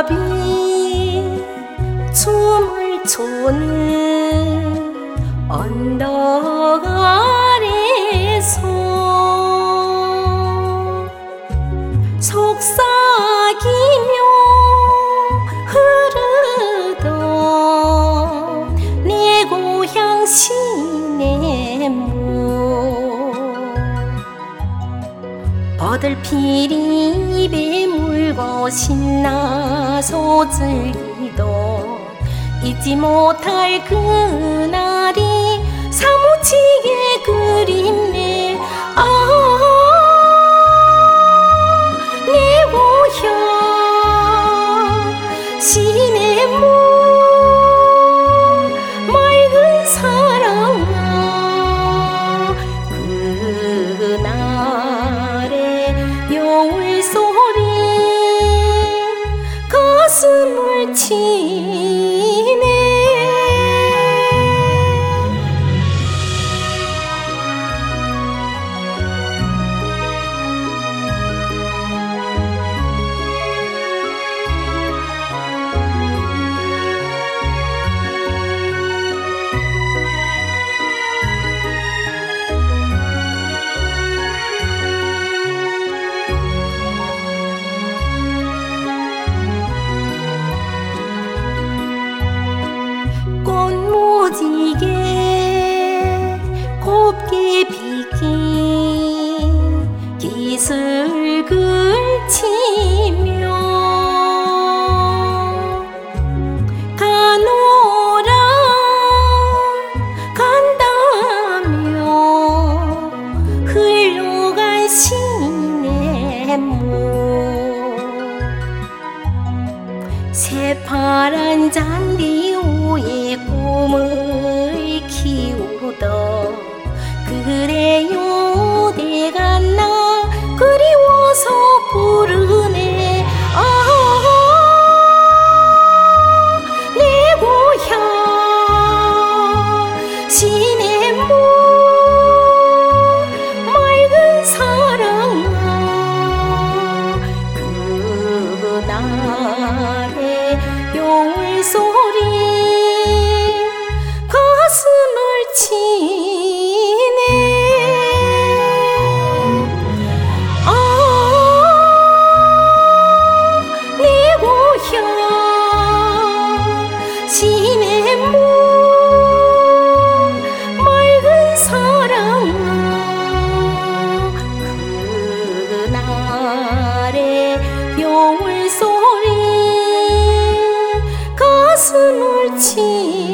나비 춤을 추는 언덕 아래서 속삭이며 흐르던 내 고향 시냇물 버들피리 입에 물고 신나서 즐기던 잊지 못할 그날이 사무치게 그립네. 내 고향 시냇물 맑은 사랑아, 그날의 여울 소리 가슴을 치네. 꽃무지개 곱게 피긴 기슭을 치며 가노라 간다며 흘러간 시냇물 새파란 잔디 위에 꿈을 키우던 그래요 내가 나 그리워서 부르네. 내 고향 시냇물 맑은 사랑아, 그날의 여울 소리 가슴을 치네. 내 고향 시냇물 맑은 사랑아, 그날의 여울 소리 가슴을 치네.